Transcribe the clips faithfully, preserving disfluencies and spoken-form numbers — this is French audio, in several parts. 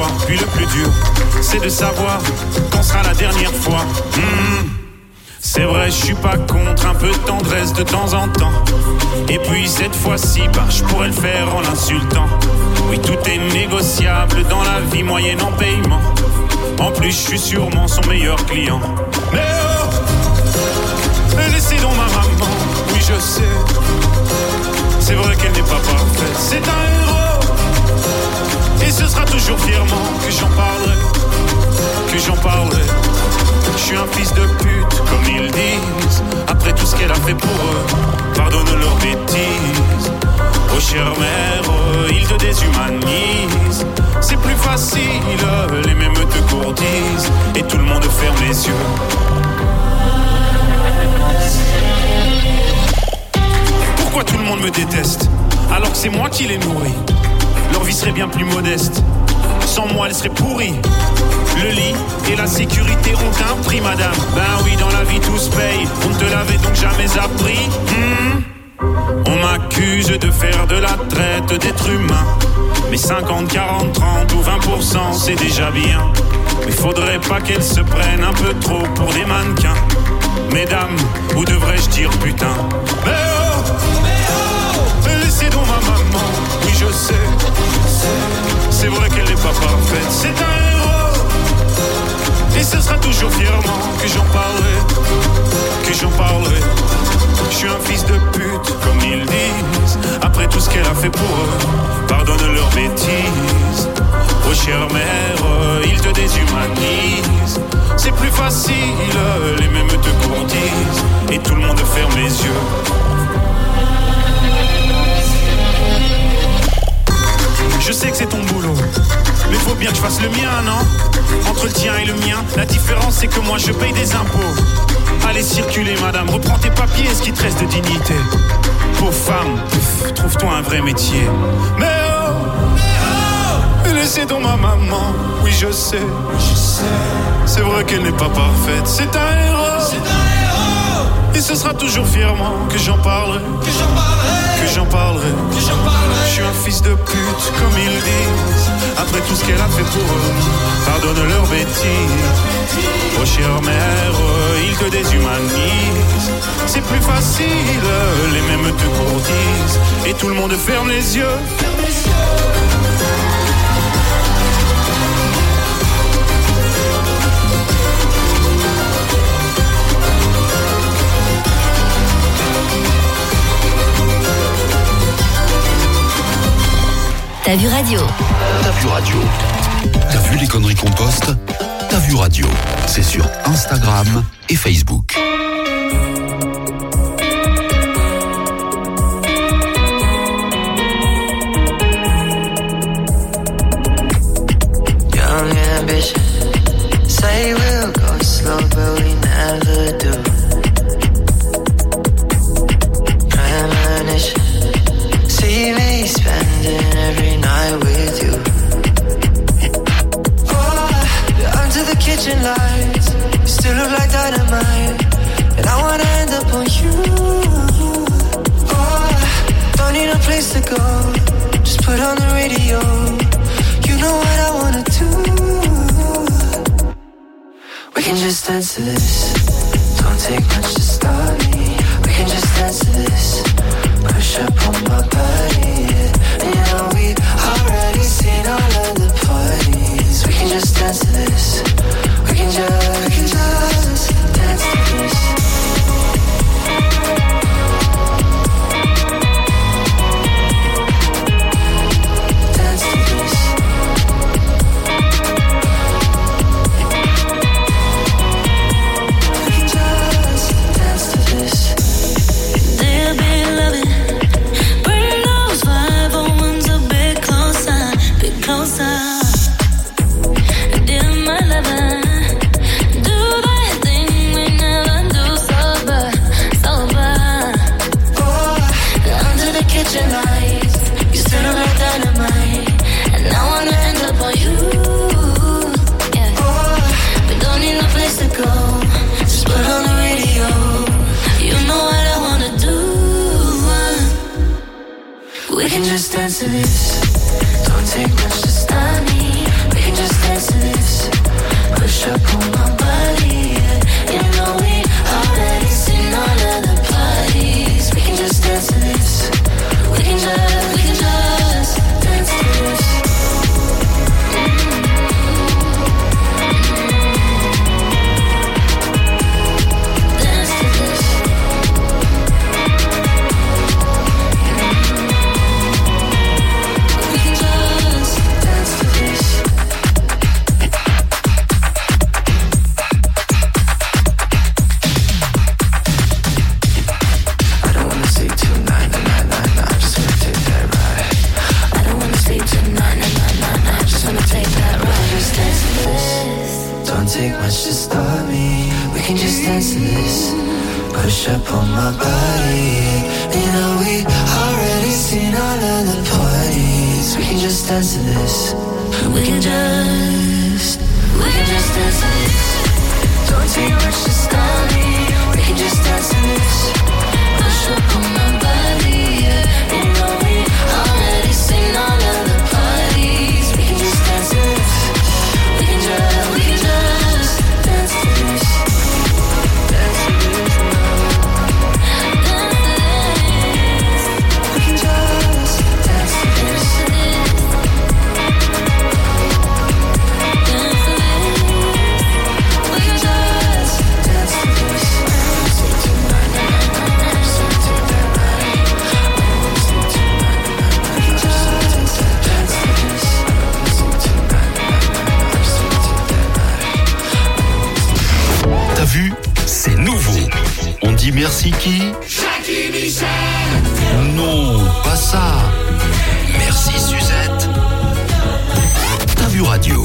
fois. Puis le plus dur, c'est de savoir quand sera la dernière fois. Mmh. C'est vrai, je suis pas contre un peu de tendresse de temps en temps. Et puis cette fois-ci, bah, je pourrais le faire en l'insultant. Oui, tout est négociable dans la vie moyenne en paiement. En plus, je suis sûrement son meilleur client. Mais oh, laissez donc ma maman, oui je sais. C'est vrai qu'elle n'est pas parfaite, c'est un héros. Et ce sera toujours fièrement que j'en parlerai, que j'en parlerai. Je suis un fils de pute, comme ils disent. Après tout ce qu'elle a fait pour eux, pardonne leurs bêtises. Oh chère mère, ils te déshumanisent. C'est plus facile, les mêmes te courtisent. Et tout le monde ferme les yeux. Pourquoi tout le monde me déteste, alors que c'est moi qui les nourris? Leur vie serait bien plus modeste. Sans moi, elle serait pourrie. Le lit et la sécurité ont un prix, madame. Ben oui, dans la vie tout se paye. On ne te l'avait donc jamais appris. mmh. On m'accuse de faire de la traite d'êtres humains. Mais cinquante, quarante, trente ou vingt pour cent c'est déjà bien. Mais faudrait pas qu'elles se prennent un peu trop pour des mannequins. Mesdames, ou devrais-je dire putain? Mais oh, mais oh, laissez donc ma maman, oui je sais. C'est vrai qu'elle n'est pas parfaite, c'est un héros. Et ce sera toujours fièrement que j'en parlerai, que j'en parlerai. Je suis un fils de pute, comme ils disent. Après tout ce qu'elle a fait pour eux, pardonne leurs bêtises. Oh chère mère, ils te déshumanisent. C'est plus facile, les mêmes te courtisent. Et tout le monde ferme les yeux. Je sais que c'est ton boulot, mais faut bien que je fasse le mien, non? Entre le tien et le mien, la différence c'est que moi je paye des impôts. Allez circuler madame, reprends tes papiers, ce qui te reste de dignité. Pauvre femme, pff, trouve-toi un vrai métier. Mais oh, mais oh, laissez donc ma maman, oui je sais, je sais. C'est vrai qu'elle n'est pas parfaite, c'est un héros, c'est un héros. Et ce sera toujours fièrement que j'en parlerai, que j'en parlerai, que j'en parlerai, que j'en parlerai. Je suis un fils de pute, comme ils disent. Après tout ce qu'elle a fait pour eux, pardonne leurs bêtises. Oh chère mère, ils te déshumanisent. C'est plus facile, les mêmes te courtisent. Et tout le monde ferme les yeux. T'as vu radio? T'as vu radio? T'as vu les conneries qu'on poste? T'as vu radio? C'est sur Instagram et Facebook. Young ambition, say we'll go slow, but we never do. Premonition, see me spending every night with you. Oh, under the kitchen lights, you still look like dynamite, and I wanna end up on you. Oh, don't need a place to go, just put on the radio. You know what I wanna do. We can just dance to this. Don't take much to start me. We can just dance to this. Push up on my body, yeah. And you know we already seen all of the parties. We can just dance to this. We can just, we can just dance to this. Dance to this. We can just dance to this. They'll be loving. Bring those five oh ones a bit closer, bit closer. Dear my lover, do that thing we never do sober, sober. Oh, Under the kitchen lights, you still look like dynamite, and I wanna end up on you. Yeah, oh, we don't need no place to go, just put on the radio. You know what I wanna do. we can just dance to this. Don't take much to stop me. We can take much to stop me. We can just dance to this. Push up on my body. You know we already seen all of the parties. We can just dance to this. We can just, we can just dance to this. Don't take much to stop me. We can just dance to this. Push up on my body. Yeah. You know we already seen all of the parties. We can just dance to this. We can just, we can just dance to this. Dance to this. We can just dance to this. We can just dance to this. T'as vu? C'est nouveau. On dit merci qui? Jackie Michel. Non, pas ça. Merci Suzette. T'as vu radio?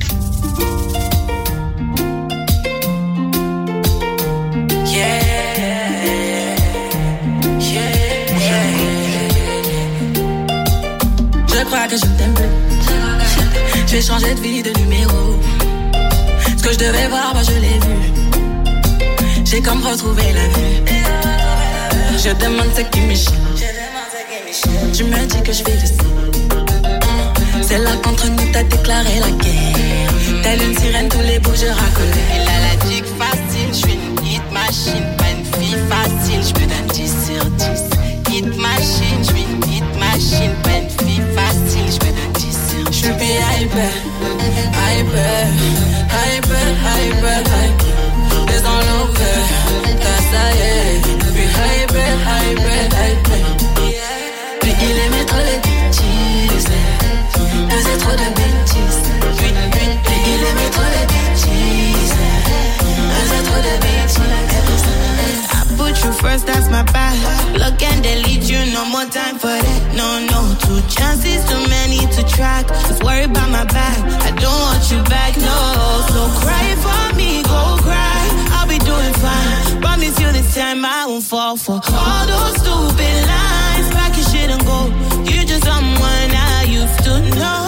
Je crois que je t'aime plus. Je vais changer de vie, de numéro. Ce que je devais voir, bah je l'ai vu. J'ai comme retrouvé la vue. Je demande ce qui m'échappe. Tu me dis que je vais descendre. C'est là qu'entre nous t'as déclaré la guerre. Telle une sirène, tous les bouts je racolais. Elle a la dick facile, je suis une hit machine. Pas une fille facile, je me donne dix sur dix. Hit machine, je suis une hit machine. Pas une fille facile, je me donne dix sur dix. Je suis hyper, hyper, hyper, hyper, hyper. Des enlevés, t'as ça y est. Puis hyper, hyper, hyper. Puis il aimait trop les bêtises. Faisait trop de bêtises. Puis, puis, puis il aimait trop les bêtises. Faisait trop de bêtises. I put you first, that's my bad. Look and delete you, no more time for that. No, no, two chances, too many to track. Just worry about my back, I don't want you back, no. So cry for me, go cry, I'll be doing fine. Promise you this time I won't fall for all those stupid lines. Pack your shit and go, you're just someone I used to know.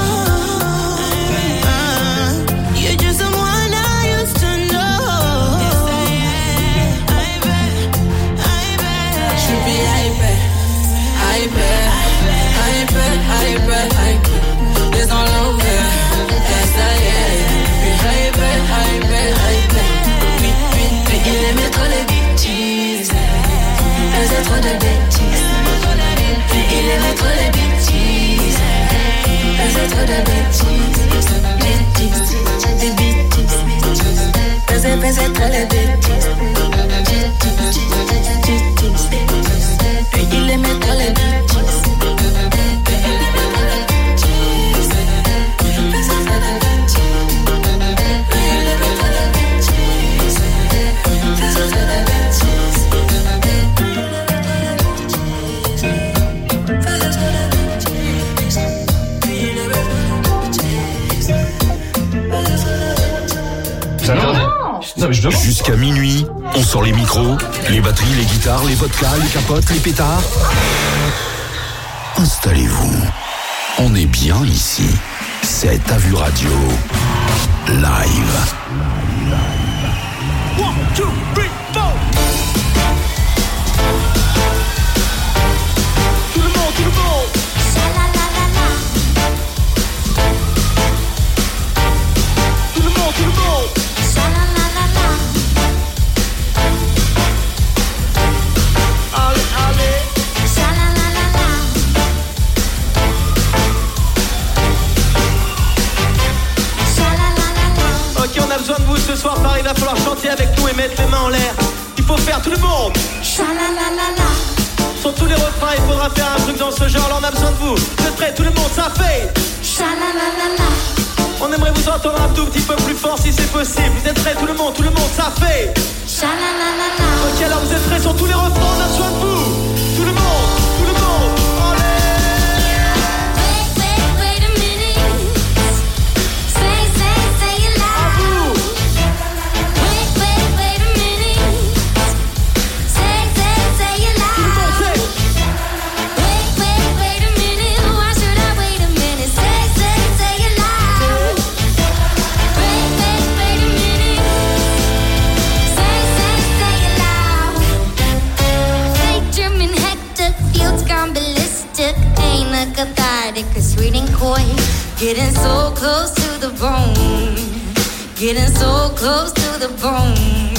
Uh, you're just someone I used to know. Hyper, hyper, hyper, hyper. Des enlevés, t'as ça y est. Puis hyper, hyper, hyper. Puis, puis, puis il aimait trop les bêtises. Faisait trop de bêtises. Puis il aimait trop les bêtises. Faisait trop de bêtises. Bêtises, des bêtises. Faisait, faisait trop les bêtises. Bêtises, bêtises. Puis il aimait trop les bêtises. Jusqu'à minuit, on sort les micros, les batteries, les guitares, les vodkas, les capotes, les pétards. Installez-vous. On est bien ici. C'est T'as vu radio. Live. One, two, three, four. Tout le monde, tout le monde. Tout le monde, tout le monde. Allez, allez. Ok, on a besoin de vous ce soir, Paris, il va falloir chanter avec nous et mettre les mains en l'air. Il faut faire tout le monde. Sur tous les refrains, il faudra faire un truc dans ce genre, là on a besoin de vous. Vous êtes prêts, tout le monde, ça fait. On aimerait vous entendre un tout petit peu plus fort si c'est possible. Vous êtes prêts, tout le monde, tout le monde, ça fait. Ok, alors vous êtes prêts sur tous les refrains, on a besoin de vous. Tout le monde, tout le monde, allez. Wait, wait, wait a minute. Say, say, say it loud. Getting so close to the bone. Getting so close to the bone.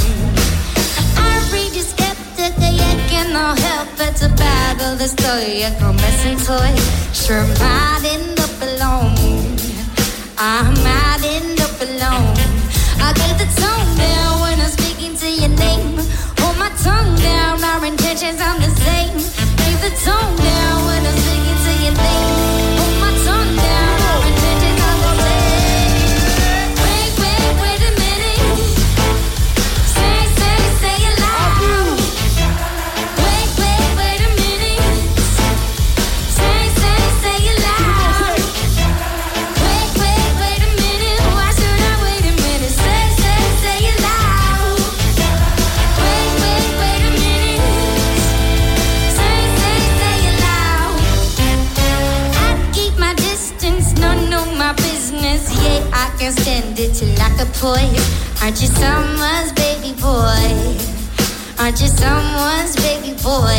I read you skeptic, yet cannot help but to battle the story. A messing toy. Sure, might end up alone. I might end up alone. I get the tone down when I'm speaking to your name. Hold my tongue down, our intentions are the same. Keep the tone down when I'm speaking to your name. Hold my tongue down, our intentions are the same. Wait, wait, wait a minute. Say, say, say it loud. Wait, wait, wait a minute. Say, say, say it loud. Wait, wait, wait a minute. Why should I wait a minute? Say, say, say it loud. Wait, wait, wait a minute. Say, say, say it loud. I keep my distance, none know my business. Yeah, I can stand it till I could boy. Aren't you someone's baby boy? Aren't you someone's baby boy?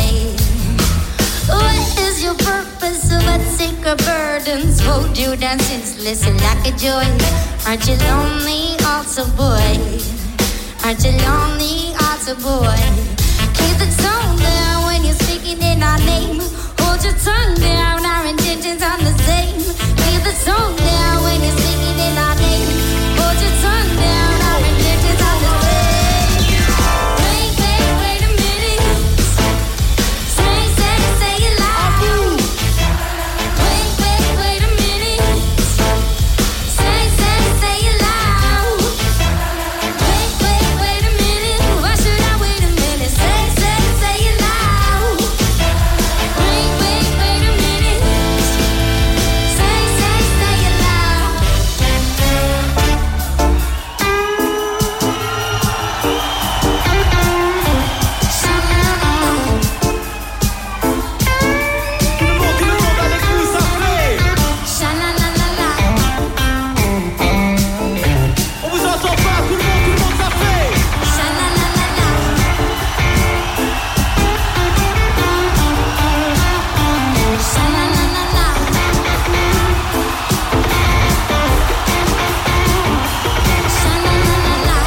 What is your purpose? So let's take our burdens. Hold you down senseless like a joy. Aren't you lonely, also boy? Aren't you lonely, also boy? Keep the tone down when you're speaking in our name. Hold your tongue down, our intentions are the same. Keep the tone down when you're speaking in our name. Hold your tongue down, our intentions are the same. Wait, wait, wait a minute. Say, say, say it loud. Wait, wait, wait a minute. Say, say, say it loud. Wait, wait, wait a minute. Why should I wait a minute? Say, say, say it loud. Wait, wait, wait a minute. Say, say, say it loud. Tout le monde, tout le monde avec nous, ça fait. Sha-la-la-la-la. On vous entend pas, tout le monde, tout le monde, ça fait. Sha-la-la-la-la. Sha-la-la-la-la. Sha-la-la-la-la.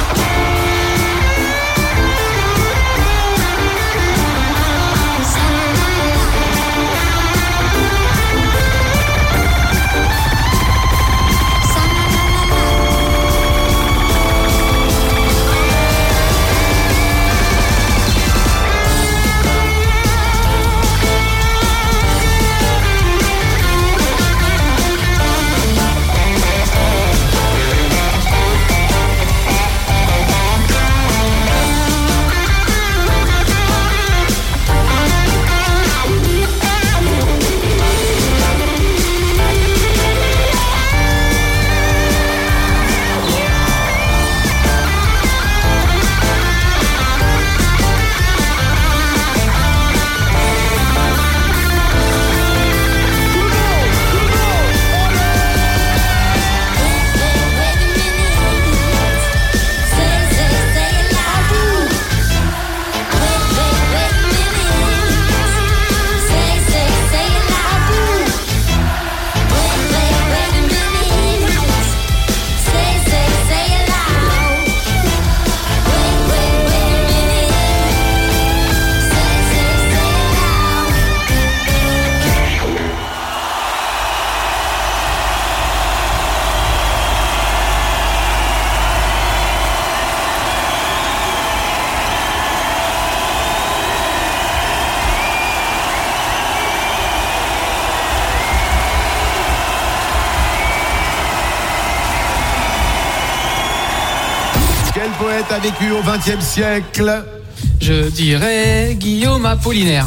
Quel poète a vécu au vingtième siècle? Je dirais Guillaume Apollinaire.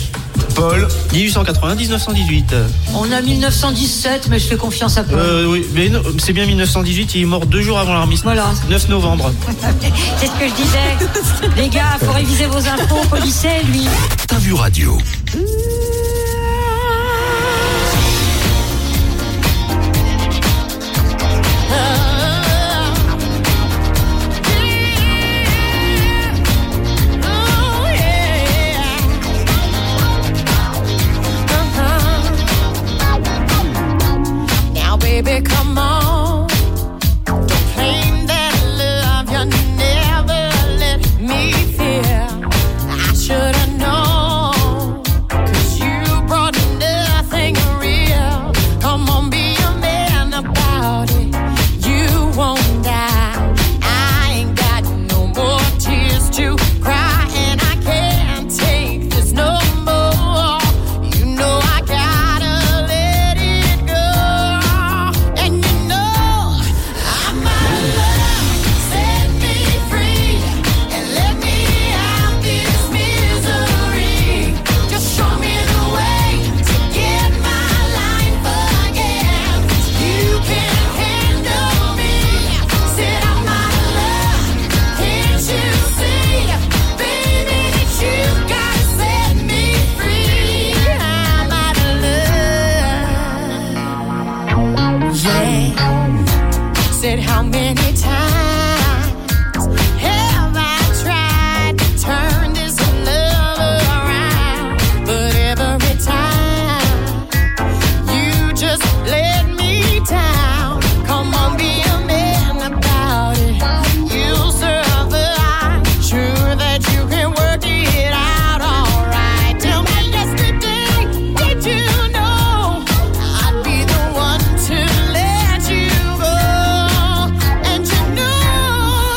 Paul. dix-huit cent quatre-vingts, dix-neuf cent dix-huit. On a mille neuf cent dix-sept, mais je fais confiance à Paul. Euh, oui, mais non, c'est bien mille neuf cent dix-huit, il est mort deux jours avant l'armistice. Voilà. neuf novembre. C'est ce que je disais. Les gars, faut réviser vos infos. Paul il sait, lui. T'as vu radio. Baby, said, how many times have I tried to turn this love around? But every time you just let me down. Come on, be a man about it. You'll serve the eye. Sure that you can work it out all right. Tell me yesterday, did you know I'd be the one to let you go? And you know,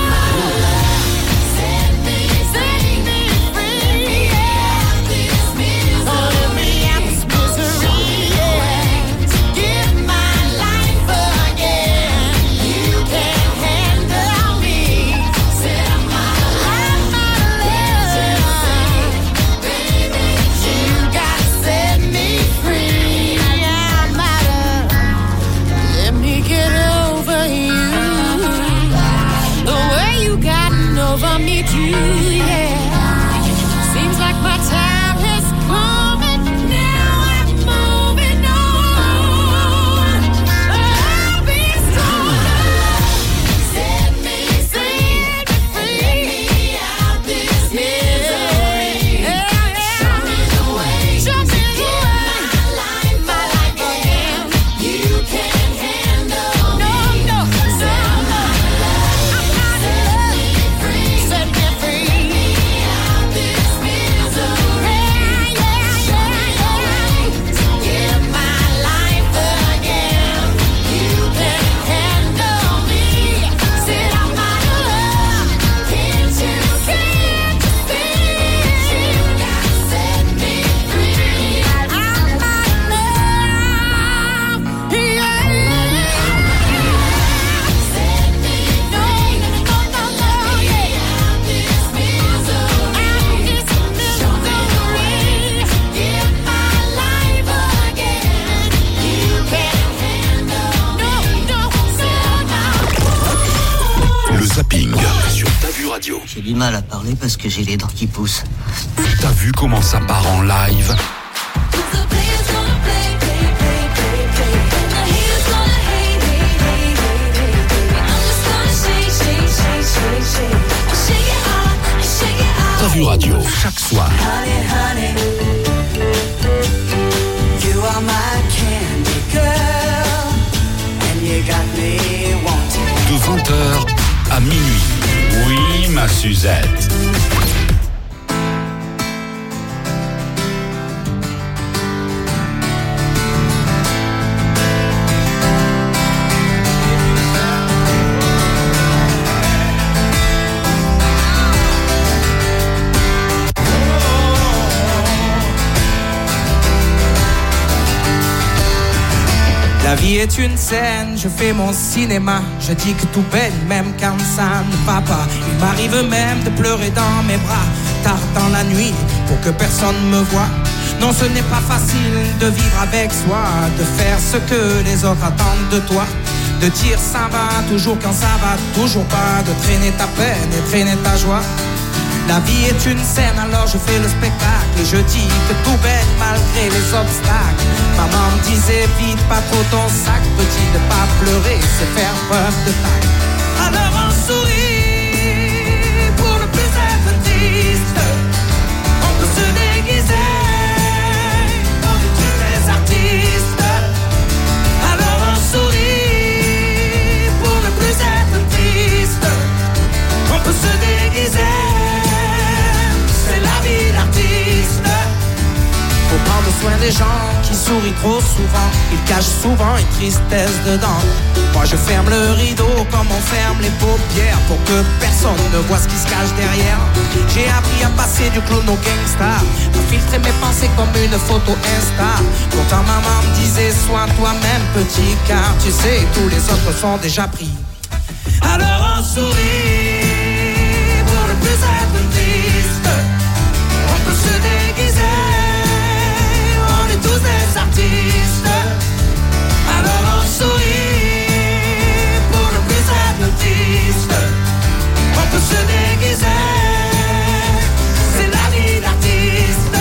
set me, set me free, yeah. This misery, oh, let me out this misery, yeah. Give my life again. You can't handle me. Set my life out of love, baby. You gotta set me free. I'm out of. Let me get over you. The way you gotten over me too, yeah. Seems like my time has come and now I'm moving on. I'll be stronger. Set me, set me free. Let me out this misery. Show me the way. Show me the way. My life, my life again. You can't handle me. No, no, set my love. I'm out of love. Set me free. Let me out this misery. Yeah, yeah, yeah. Give my life again. You can't handle me. Said I'm out of love. Can't you, can't you see? You gotta set me free. I'm out of love. Yeah. Set me free. No, no, no, no, yeah. Out this misery. Out this misery. Give my life again. You can't handle me. No, no, no, no. Le zapping sur Ta Vue Radio. J'ai du mal à parler parce que j'ai les dents qui poussent. T'as vu comment ça part en live? Ta Vue Radio, chaque soir. Honey, honey, you are my candy girl, and you got me wanting. De vingt heures à minuit. Oui, ma Suzette. La vie est une scène, je fais mon cinéma. Je dis que tout baigne, même quand ça ne va pas. Il m'arrive même de pleurer dans mes bras, tard dans la nuit, pour que personne me voie. Non, ce n'est pas facile de vivre avec soi, de faire ce que les autres attendent de toi. De dire ça va toujours quand ça va toujours pas, de traîner ta peine et traîner ta joie. La vie est une scène, alors je fais le spectacle. Et je dis que tout baigne malgré les obstacles. Maman me disait vite pas trop ton sac, petit, de pas pleurer, c'est faire preuve de tact. Alors on sourit pour ne plus être triste. On peut se déguiser, on est tous les artistes. Alors on sourit pour ne plus être triste. On peut se déguiser. C'est la vie d'artiste. Faut prendre soin des gens qui sourient trop souvent. Ils cachent souvent une tristesse dedans. Moi je ferme le rideau comme on ferme les paupières, pour que personne ne voit ce qui se cache derrière. J'ai appris à passer du clown au gangsta, à filtrer mes pensées comme une photo Insta. Pourtant maman me disait sois toi-même petit, car tu sais tous les autres sont déjà pris. Alors on sourit pour ne plus être triste. On peut se déguiser, on est tous des artistes. Alors on sourit pour ne plus être triste. On peut se déguiser, c'est la vie d'artiste.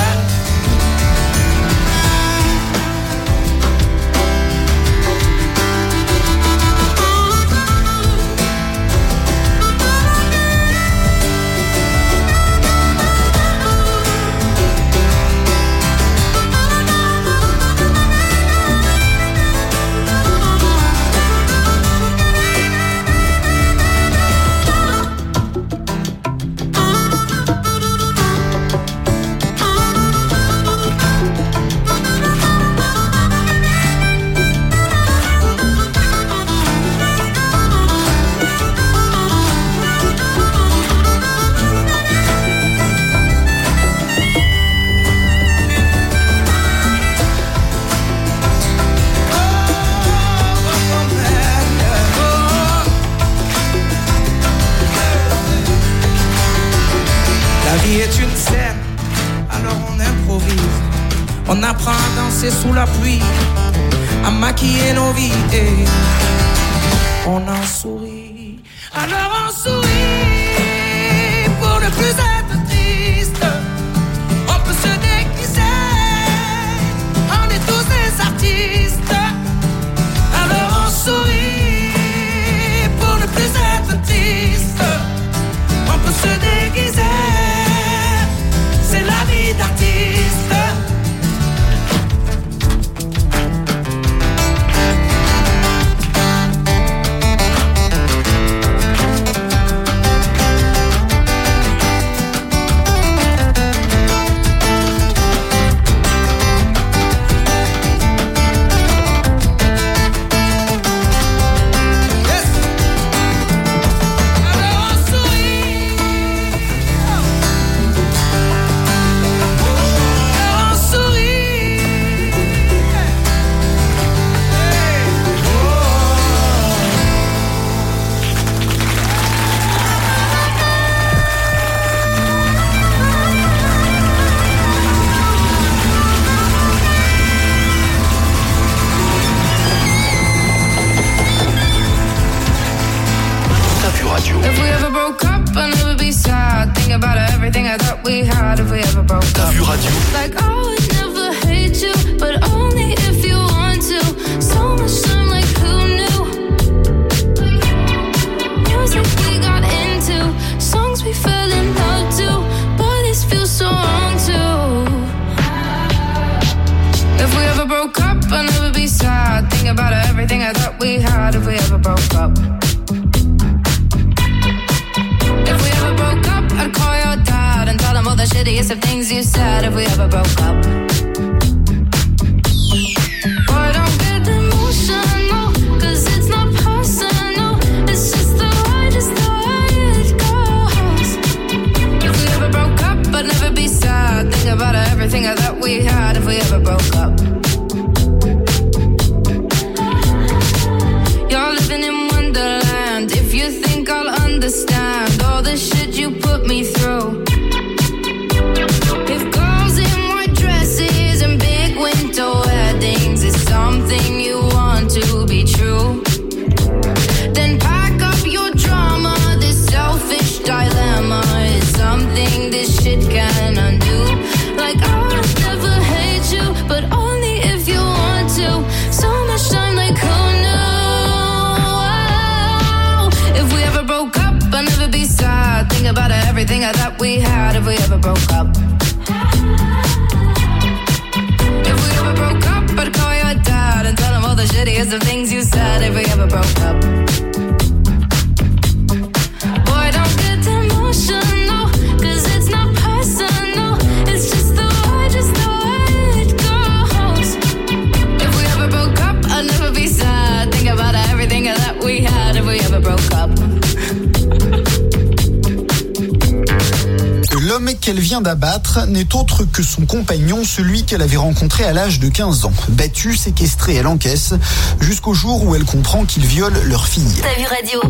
apprend à danser sous la pluie, à maquiller nos vies et on en sourit. Alors on sourit pour ne plus être triste. On peut se déguiser, on est tous des artistes. Alors on sourit pour ne plus être triste. On peut se déguiser, c'est la vie d'artiste. If we ever broke up, I'd never be sad. Think about everything I thought we had. If we ever broke up, like I would never hate you, but only if you want to. So much time, like who knew? Music we got into, songs we fell in love to, but this feels so wrong too. If we ever broke up, I'd never be sad. Think about everything I thought we had. If we ever broke up. I'd call your dad and tell him all the shittiest of things you said. If we ever broke up, boy, don't get emotional, cause it's not personal. It's just the way, just the way it goes. If we ever broke up, I'd never be sad. Think about everything I thought we had. If we ever broke up, you're living in Wonderland. If you think I'll understand all the shit you put me through. If girls in white dresses and big winter weddings is something you want to be true, then pack up your drama. This selfish dilemma is something this shit can undo. Like I would never hate you, but only if you want to. So much time, like who knew? If we ever broke up, I'll never be sad. Think about everything I thought we had. If we ever broke up, if we ever broke up, I'd call your dad and tell him all the shittiest of things you said. If we ever broke up, boy, don't get emotional, cause it's not personal. It's just the way, just the way it goes. If we ever broke up, I'd never be sad. Think about everything that we had. If we ever broke up. L'homme qu'elle vient d'abattre n'est autre que son compagnon, celui qu'elle avait rencontré à l'âge de quinze ans. Battue, séquestrée, elle encaisse, jusqu'au jour où elle comprend qu'il viole leur fille. T'as vu radio?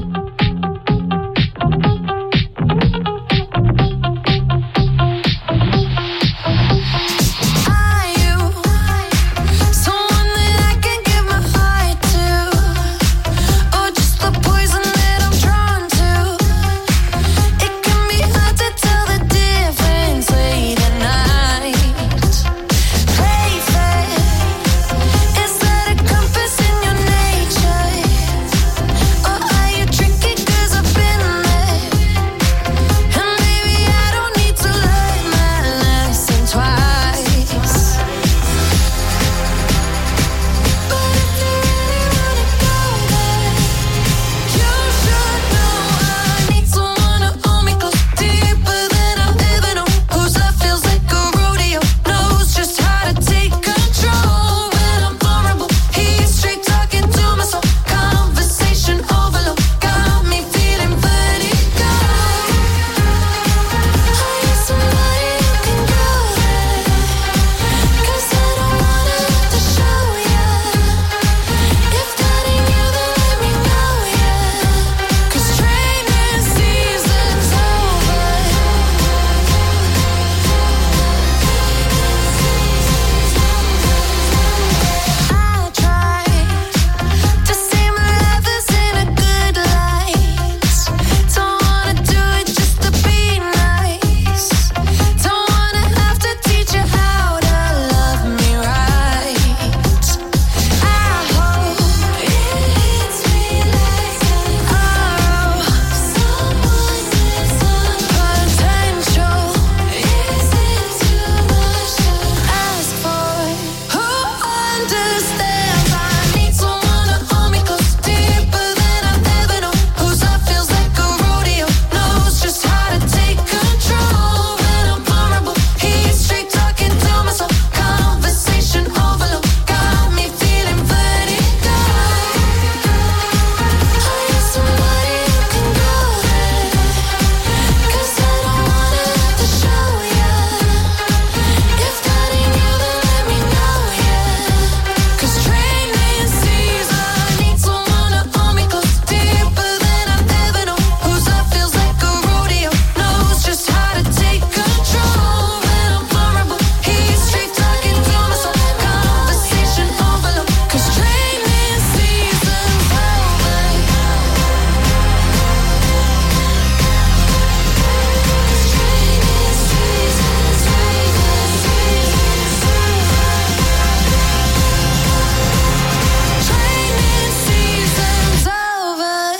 Drink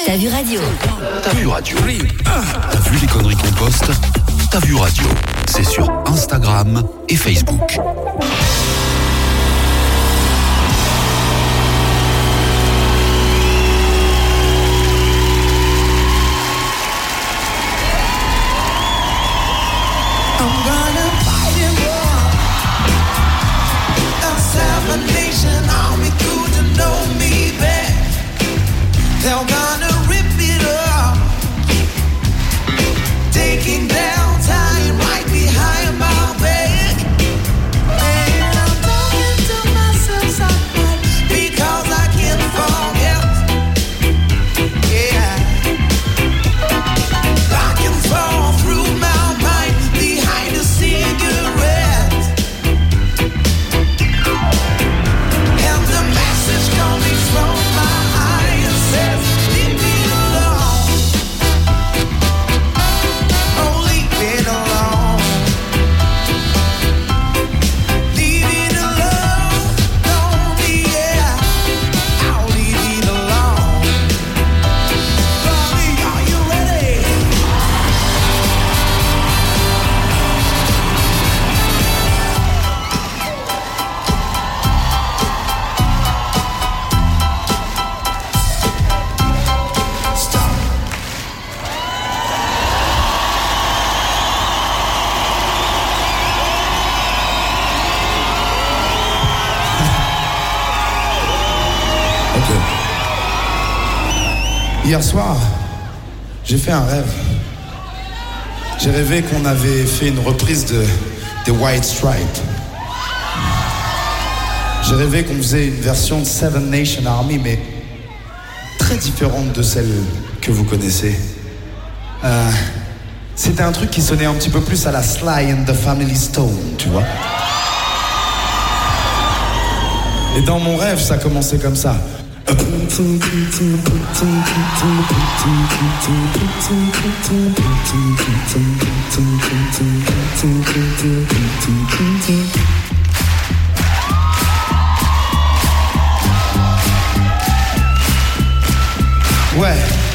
T'as vu radio. T'as vu radio. T'as vu les conneries qu'on poste. T'as vu radio. C'est sur Instagram et Facebook. I'm gonna fight him up. A seven nation army crew to know me back. They're gonna rip it up. Taking down time right behind my back. And I'm talking to myself sometimes because I can't forget. Yeah. Back and forth through my mind behind a cigarette. And the message coming from my eyes says, leave me alone. Oh, leave it alone. Leave it alone. Don't be, yeah. I'll leave it alone. Mommy, are you ready? Stop. Ok. Hier soir, j'ai fait un rêve. J'ai rêvé qu'on avait fait une reprise de des White Stripes. J'ai rêvé qu'on faisait une version de Seven Nation Army, mais très différente de celle que vous connaissez. Euh, C'était un truc qui sonnait un petit peu plus à la Sly and the Family Stone, tu vois. Et dans mon rêve, ça commençait comme ça. Ouais.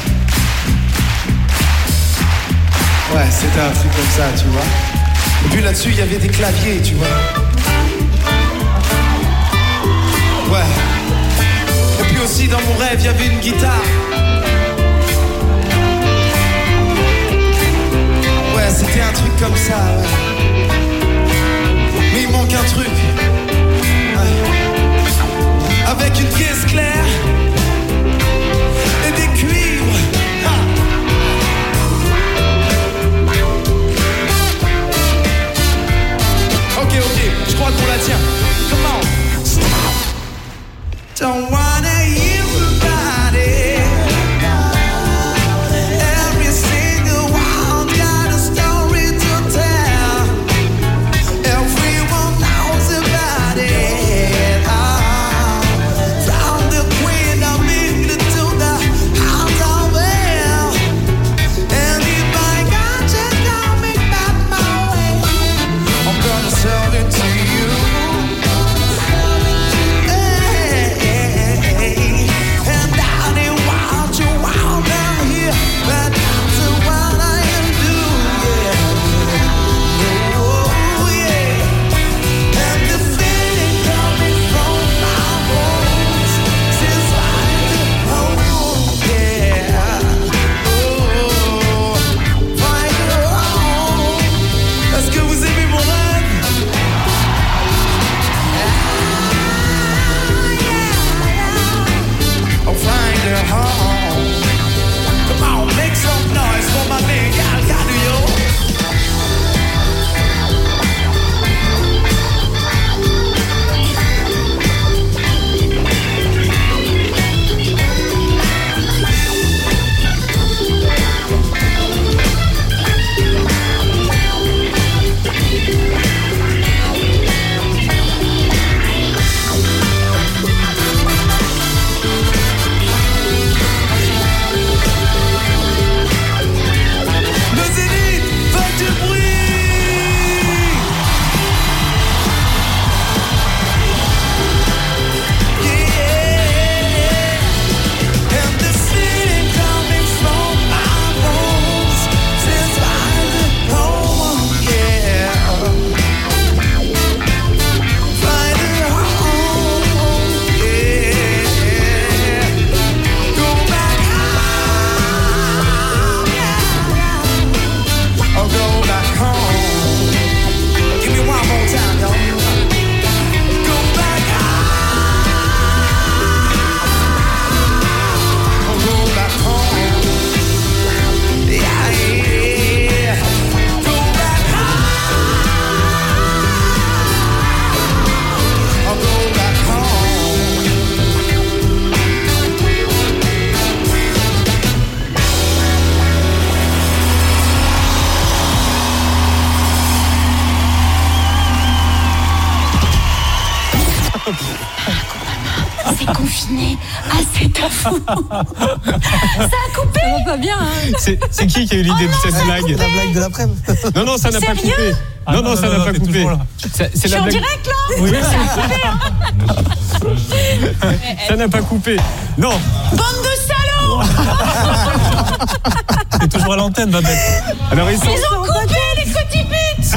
Ouais, c'était un truc comme ça, tu vois. Et puis là-dessus, il y avait des claviers, tu vois. Ouais. Et puis aussi, dans mon rêve, il y avait une guitare. Ouais, c'était un truc comme ça, ouais. Mais il manque un truc. Ouais. Avec une caisse claire et des cuivres. Ah. Ok, ok, je crois qu'on la tient. Comment? Stop. Don't wanna hear about it. imaginé. Ah, c'est à fou. Ça a coupé. Ça va pas bien. Hein. C'est, c'est qui qui a eu l'idée Oh de non, cette ça a blague? coupé. La blague de l'après-midi. Non, non, ça n'a pas Sérieux coupé. Ah, non, non, non, ça non, n'a non, pas t'es coupé. toujours là. C'est, c'est Je suis la en blague. direct, là. Oui, Ça a coupé, hein. ça n'a pas coupé. Non. Bande de salauds. T'es toujours à l'antenne, Babette. Alors ils sont. Ils ont coupé les cotiputes.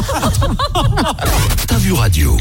T'as vu radio.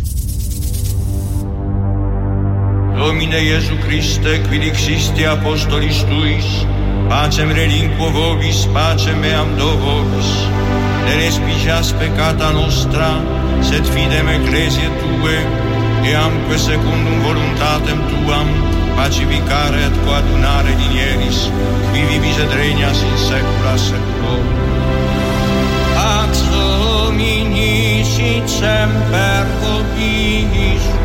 Domine Iesu Christe, quid existi apostolis tuis, pacem relinquo vobis, pacem meam do vobis. Ne respigas peccata nostra, sed fidem ecclesiae tue, eamque secundum voluntatem tuam, pacificare et coadunare dinieris, qui vivis et regnas in saecula saeculorum. Pax Domini sit semper vobiscum.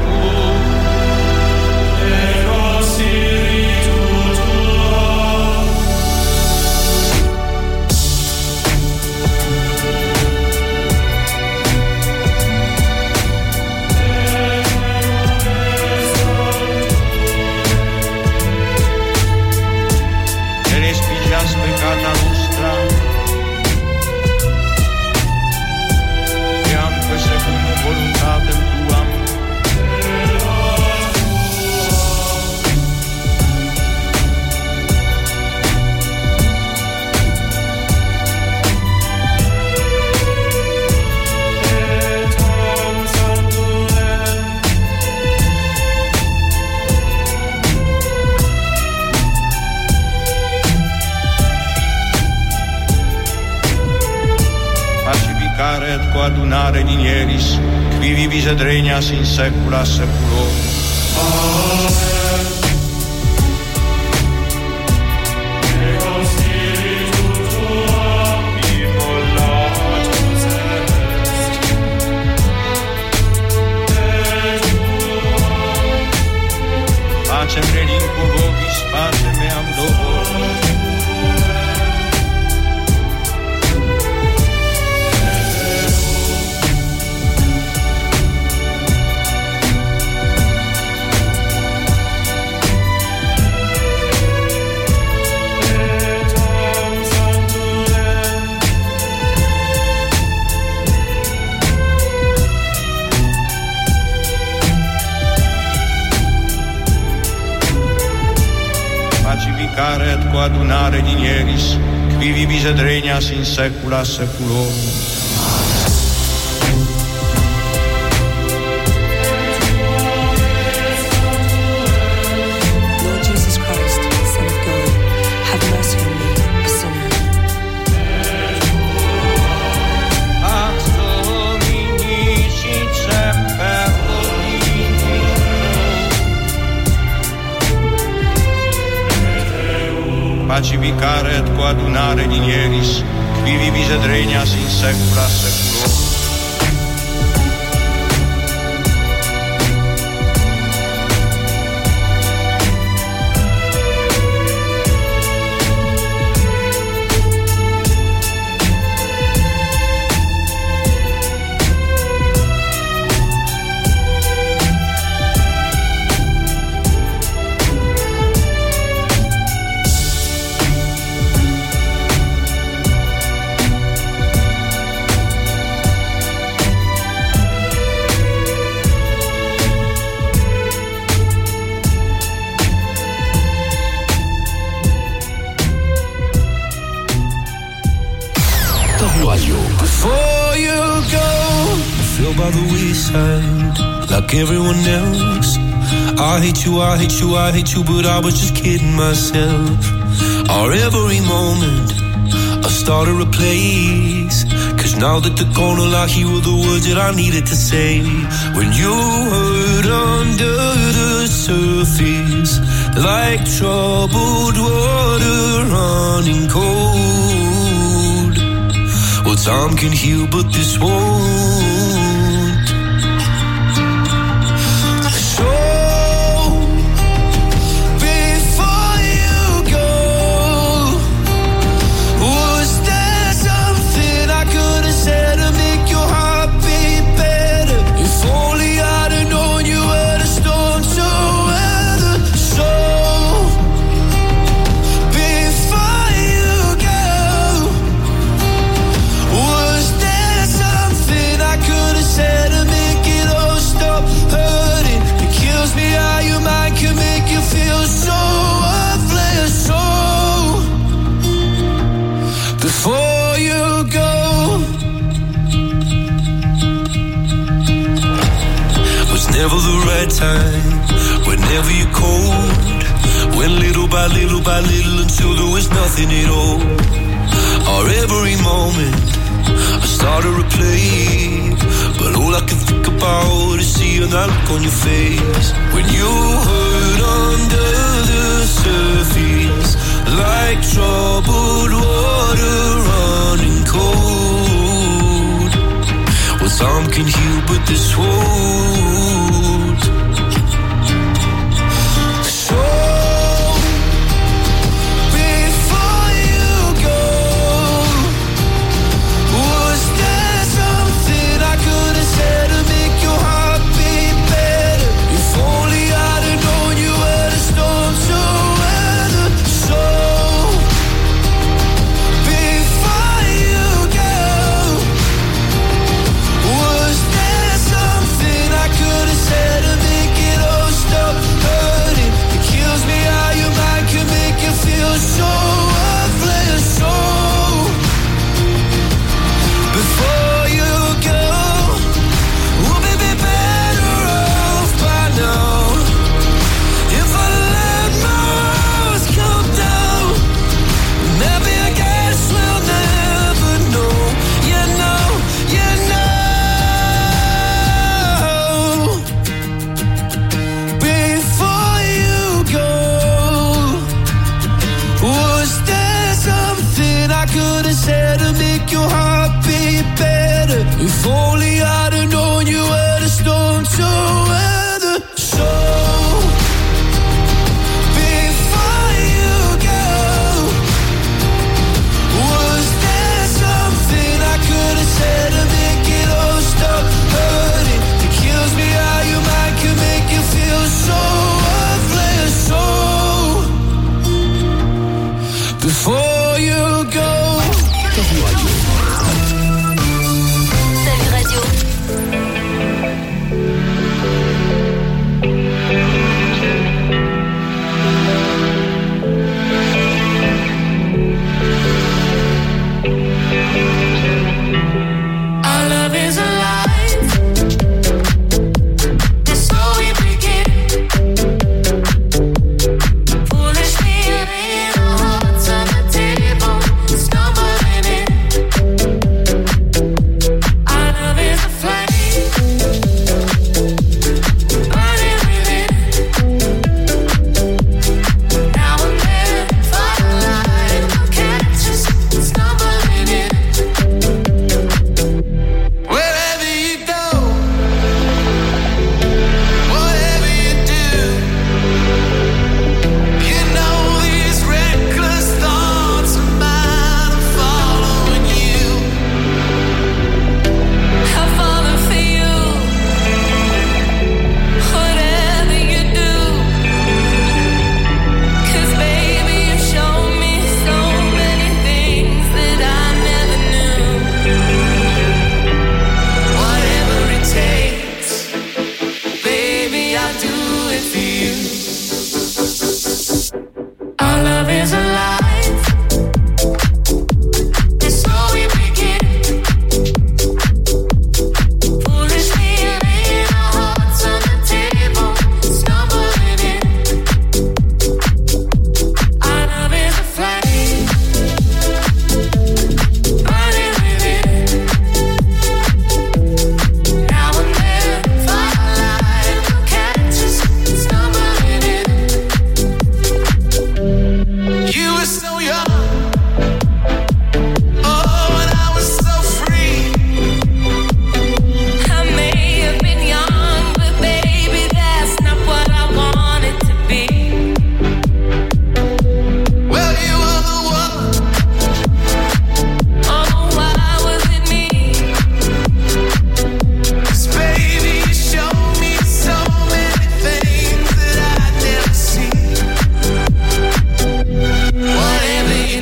Peccata nostra, e anche secondo voluntatem tuam. Et coadunare dinieris, qui vivis et regnas in saecula saeculorum. Amen. Ego spiritu tuam, immolatus est. Et tuam. Pacem relinquo vobis, pacem meam do vobis. Pacificare et coadunare dinieris, qui vivis et regnas in saecula saeculorum. Lord Jesus Christ, Son of God, have mercy on me, a sinner. Pax Domini sit semper vobiscum. Pacificare et coadunare dinieris, qui vivis et regnas in saecula saeculorum. Before you go, I feel by the wayside like everyone else. I hate you, I hate you, I hate you, but I was just kidding myself. Our every moment I started a place, cause now that they're gone, all I hear were the words that I needed to say. When you hurt under the surface, like troubled water running cold. Well, time can heal, but this won't. So, before you go, was there something I could have said to make your heart beat better? If only I'd have known you were the storm to weather. right time. Whenever you're cold, when little by little by little until there was nothing at all. Or every moment I start to replay, but all I can think about is seeing that look on your face. When you hurt under the surface, like troubled water running cold. Well, some can heal, but this won't. So before you go, was there something I could have said to make your heart beat better? If only I'd have known you were the storm to weather. So before you go, was there something I could have said to make it all stop hurting? It kills me how your mind can make you feel so worthless. So before you go, we'll be better off by now. If I let my walls come down, maybe I guess we'll never know. You know, you know. Before you go, was there something I could have said to make your heart beat better? If only I'd have known you were the storm to weather. So before you go, was there something I could have said to make it all stop hurting? It kills me how your mind can make you feel so worthless. So before you go. Salut Radio. Our love is alive. That's how we begin. Foolishly laying our hearts on the table, stumbling in. Our love is a flame, burning within. Now and then, firelight will catch us, stumbling in. Wherever you go, whatever you do, you know these reckless thoughts of mine are following you. I'm falling for you, whatever you do. 'Cause baby, you shown me so many things that I never knew. Whatever it takes, baby, I'll do it for you. Our love is alive. It's so we begin. Foolishly laying our hearts on the table, stumbling in. Our love is a flame, burning within. Now and then, firelight will catch us, stumbling in. You were so young, oh, and I was so free. I may have been young, but baby, that's not what I wanted to be. Well, you were the one. Oh, why was it me? 'Cause baby, you showed me so many things that I'd never seen. Whatever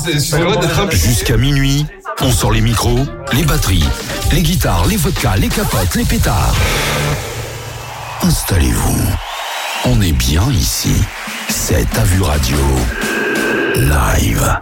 c'est loin d'être un- Jusqu'à minuit, on sort les micros, les batteries, les guitares, les vodkas, les capotes, les pétards. Installez-vous. On est bien ici. C'est Ta Vue Radio. Live.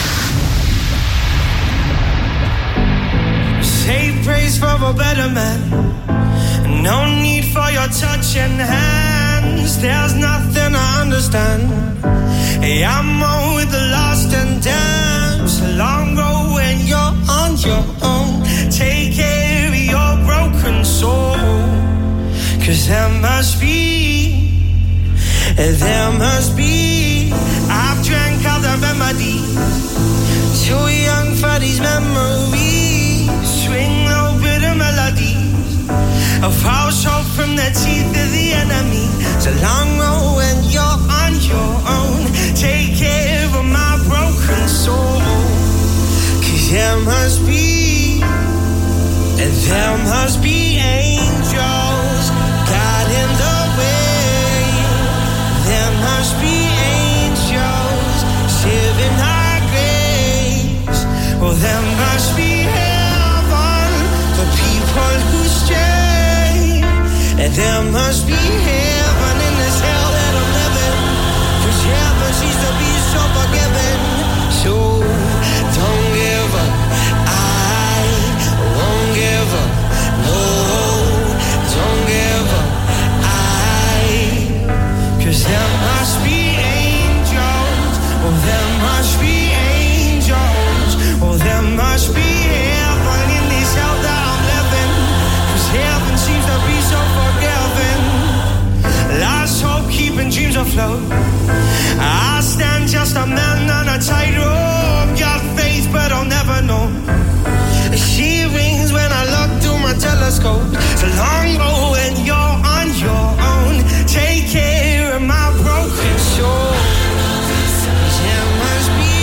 Save praise for a better man. No need for your touching hands. There's nothing I understand. Hey, I'm on with the lost and damned. So long ago when you're on your own. Take care of your broken soul. Cause there must be, there must be. I've drank all the remedy. Too young for these memories. Swing low bitter melodies. A false hope from the teeth of the enemy. So long ago when you're on your own. Take care of my broken soul. Cause there must be, there must be angels guiding the way. There must be angels saving our grace. Oh, there must be heaven for people who stray. And there must be heaven in this hell that I'm living. Cause heaven seems to be so forgiving. So don't give up, I won't give up. No, don't give up, I. Cause there must be angels. Oh, there must be angels. Oh, there must be heaven in this hell that I'm living. Cause heaven seems to be so forgiving. Last hope keeping dreams afloat. I stand just a man on a tightrope. Got faith but I'll never know. She rings when I look through my telescope. So long ago when you're on your own. Take care of my broken soul. There must be,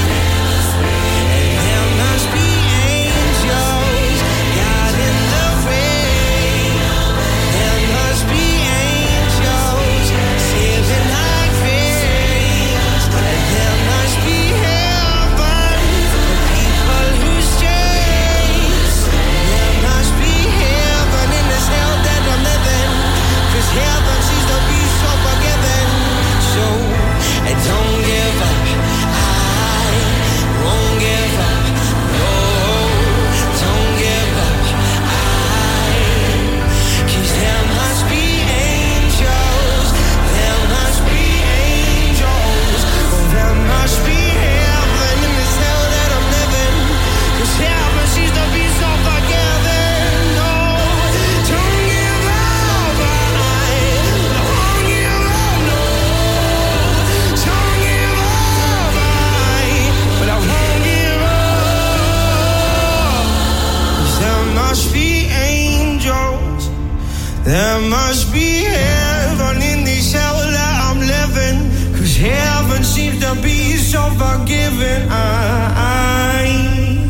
there must be angels guiding the way. There must be angels saving our grace. There must be heaven for people who stray. There must be heaven in this hell that I'm living. Cause heaven seems to be so forgiving. So don't give up, I won't give up. No, don't give up, I. Cause there must be angels. There must be angels. Oh, there must be heaven in this hell that I'm living. Cause heaven seems to be so forgiving. No, don't give up, I won't give up. No, don't give up, I, but I won't give up. Cause there must be angels. There must be heaven in this hell that I'm living. Cause heaven seems to be so forgiving. I,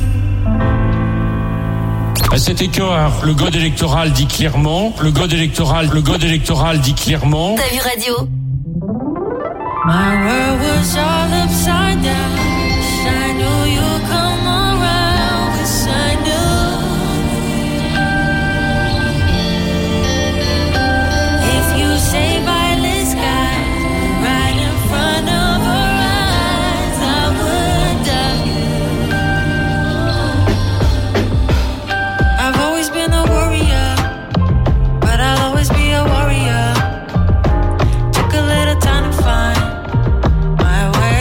C'était Coeur. Le code électoral dit clairement. Le code électoral, le code électoral dit clairement. Ta Vue Radio. My world was all upside down. Wish I knew you'd come around. Wish I knew. If you say violet sky right in front of her eyes, I would doubt you. I've always been a warrior, but I'll always be a warrior. Took a little time to find my way.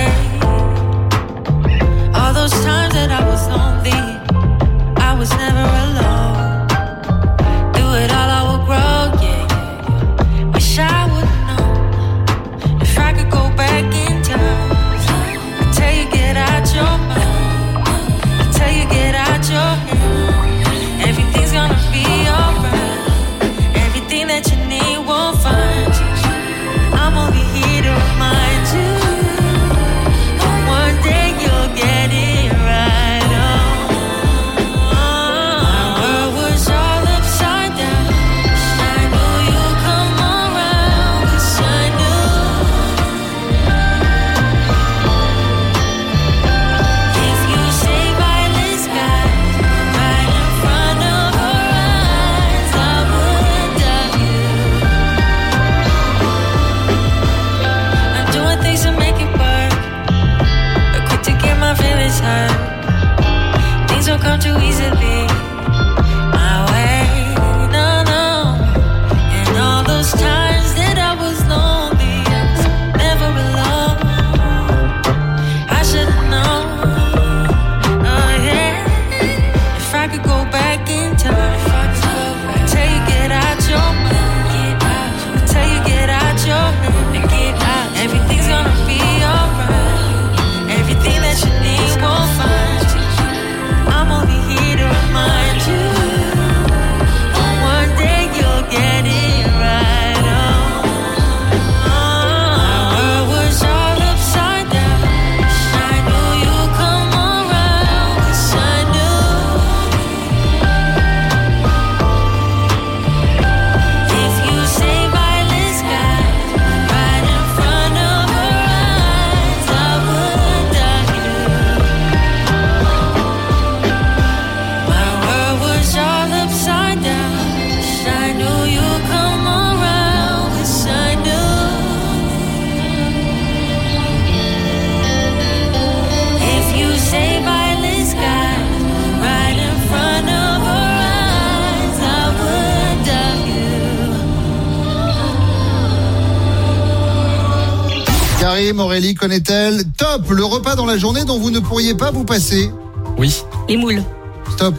Karim, Aurélie, connaît-elle? Top, le repas dans la journée dont vous ne pourriez pas vous passer. Oui. Les moules. Stop.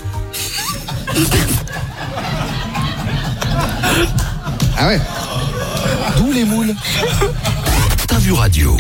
Ah ouais. D'où les moules? T'as vu radio.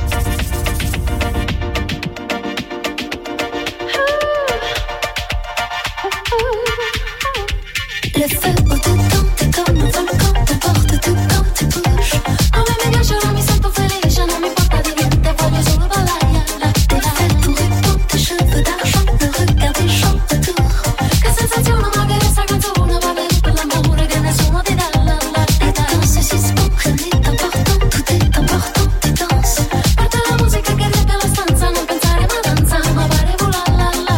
Le feu au-dedans, t'es comme un volcan, t'emporte tout quand tu bouges. A me me piace, ora mi sento felice, non mi importa di niente, voglio solo ballare. T'es fait pour répondre, tes cheveux d'argent, le regard des gens autour. Che sensazione, ma che questa canzone va bene per l'amore che nessuno ti dà. Et dans ce suspens, rien n'est important, tout est important, tu danses. Parte la musica che riempie la stanza, non pensare ma danza, ma pare volare la la la.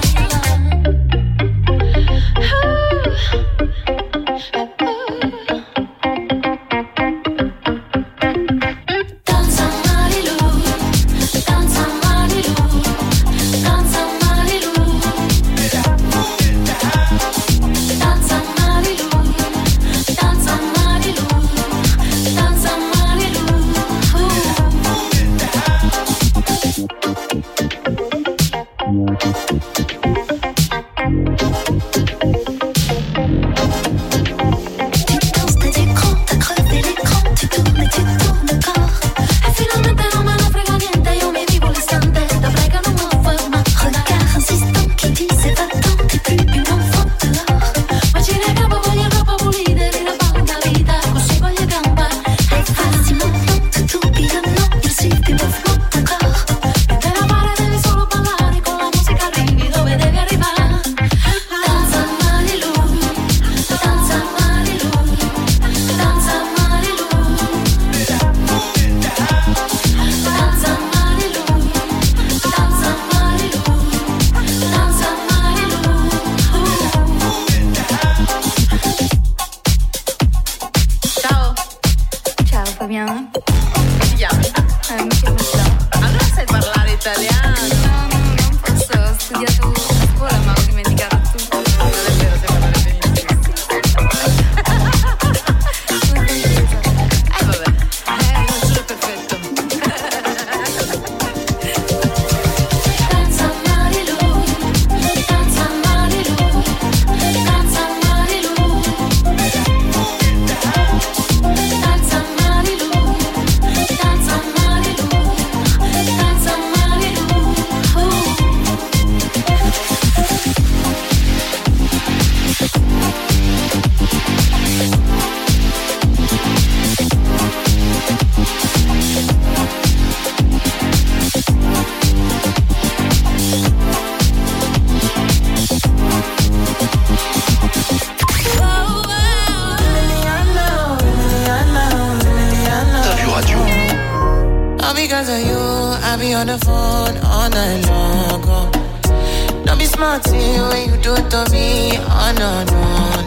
because of you, I be on the phone all night long. Oh. Don't be smart when you do it to me. Oh no, no,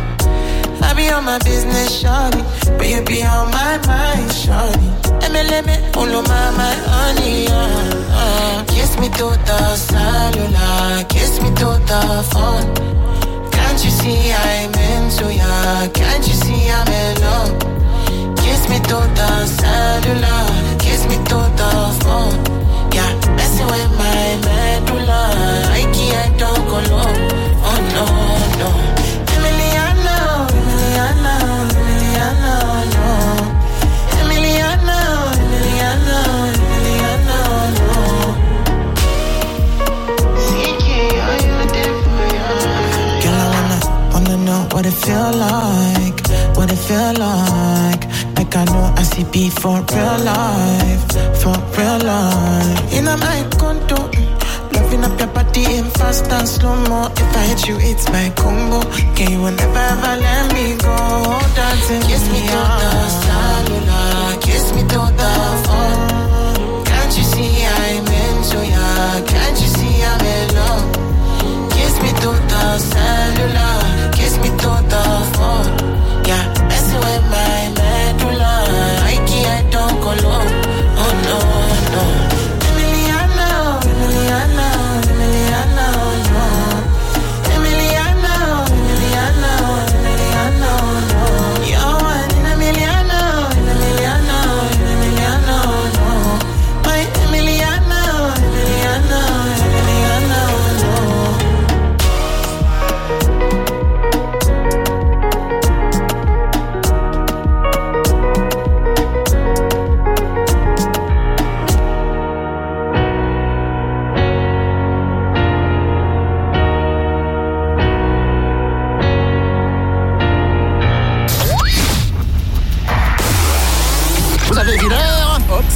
no. I be on my business, shawty, but you be on my mind, shawty. Let me, let me, pull on my, my honey, uh, uh. Kiss me to the cellular, kiss me to the phone. Can't you see I'm into ya? Can't you see I'm in love? Kiss me to the cellular, kiss me to the phone. Yeah, messing with my medulla. I can't don't go low. Oh no, no. Emiliano, Emiliano, Emiliano, no. Emiliano, Emiliano, Emiliano, no. C K, are you there for ya? Girl, I wanna, wanna know what it feel like, what it feel like. Like I know I see B for real life, for real life. In a my condo, loving up your body in fast and slow-mo. If I hit you, it's my combo. Can you never ever let me go? Dancing kiss me to the cellular, kiss me to the phone. Can't you see I'm into ya? Can't you see I'm in love? Kiss me to the cellular, kiss me to the phone. Yeah, messing with my medulla. I can't don't go low. Oh no, no. Emiliano, Emiliano, Emiliano, no. Emiliano, Emiliano, Emiliano, no. You're one in a Emiliano,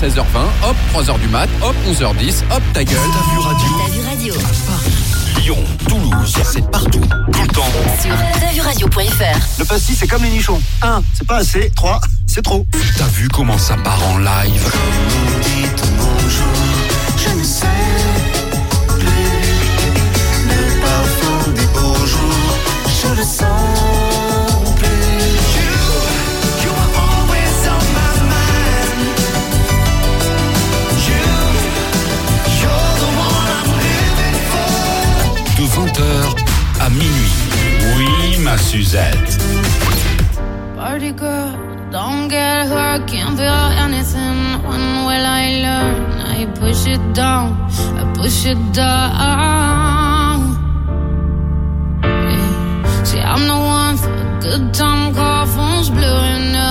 seize heures vingt, hop, trois heures du mat, hop, onze heures dix, hop, ta gueule. T'as vu radio. T'as vu radio. Lyon, Toulouse, c'est partout, tout le temps. Sur t'as vu radio point f r. Le pastis, c'est comme les nichons. Un, c'est pas assez. Trois, c'est trop. T'as vu comment ça part en live? Dites bonjour, je ne sais plus le parfum des beaux jours, je le sens plus. You, you are always on my mind. You, you're the one I'm living for. De vingt heures à minuit. Oui, ma Suzette. Party girl, don't get hurt, can't feel anything. When will I learn? I push it down, I push it down. Yeah. See, I'm the one for a good time call, phone's blowing up.